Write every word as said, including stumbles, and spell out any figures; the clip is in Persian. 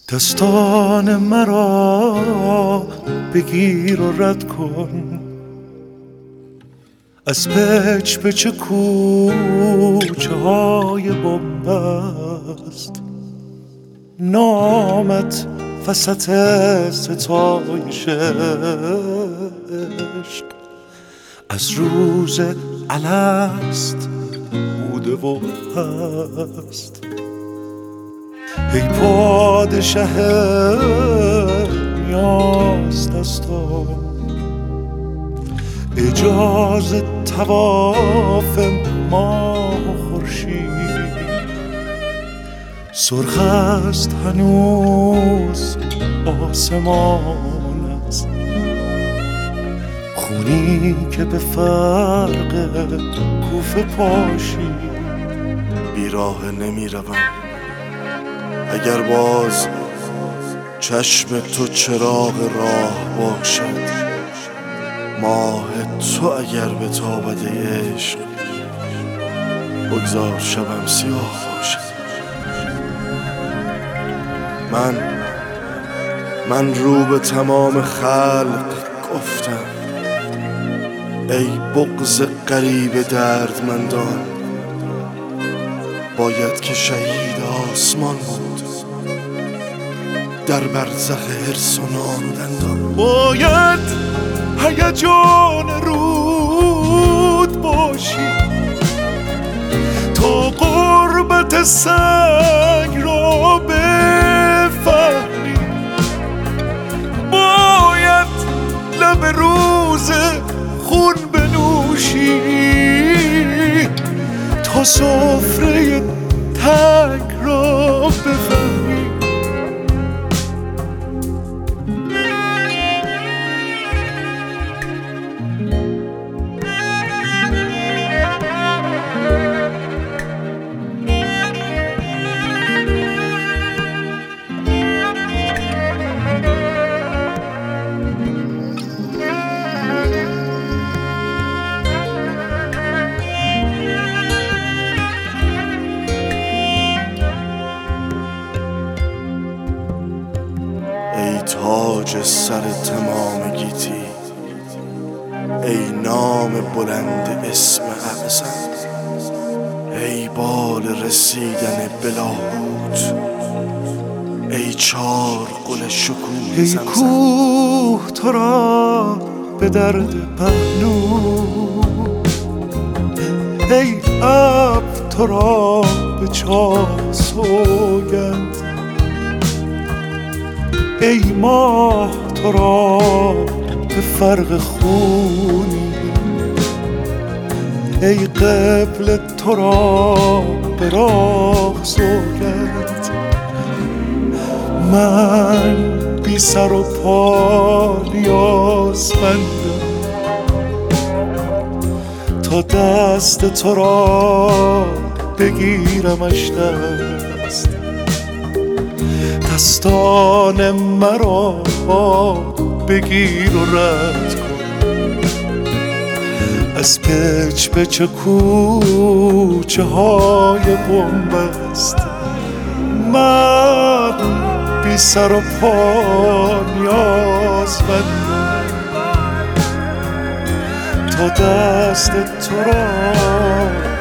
دستان مرا بگیر و رد کن، از پچ پچ کوچه های بنبست. نامت وسط ستایش عشق از روز الست بوده و هست. ای پادشه نیاز دستان، اجازه طواف ماه و خورشید. سرخ است هنوز آسمان است، خونی که به فرق کوفه پاشید. بیراه نمی روم اگر باز چشم تو چراغ راه باشد، ماه تو اگر به تابد عشق بگذار شبم سیاه باشد. من من رو به تمام خلق گفتم ای بغض غریب دردمندان، باید که شهید آسمان بود در برزخ حرص و نان و دندان. باید هیجان رود باشی تا غربت سنگ را بفهمی. باید لب روز خون بنوشی تا سفره تنگ را بفهمی. ای تاج سر تمام گیتی، ای نام بلند اسم اعظم، ای بال رسیدن بلاهوت، ای چار گل شکوه ای زمزم. کوه تو را به درد پهلو، ای ابر تو را به چاه سوگند، ای ماه تو را به فرق خونی، ای قبل تو را به راه سوگند. من بی سر و پا نیازمندم تا دست تو را بگیرمش دست. دستان مرا بگیر و رد کن، از پچ پچ کوچه های بنبست. من بی سر و پا نیازمندم تا دست تو را